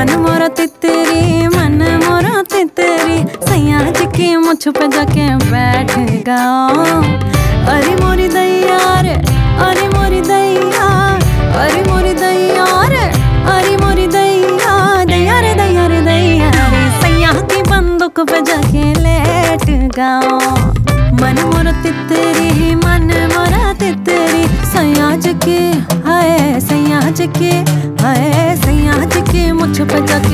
मन मोरा तितरी, मन मोरा तितरी, सैया जी की मुझ पे जाके बैठ गया। अरे मोरी दैया रे, अरे मोरी दैया, अरे मोरी दैया रे, अरे मोरी दैया, दैया रे दैया रे दैया रे, सैया की बंदूक पे जाके लेट गया। मन मोरा तितरी, मन मोरा तितरी, सैया जी की हाय, सैया जी की हाय, सैया जी की मुझ पे जाके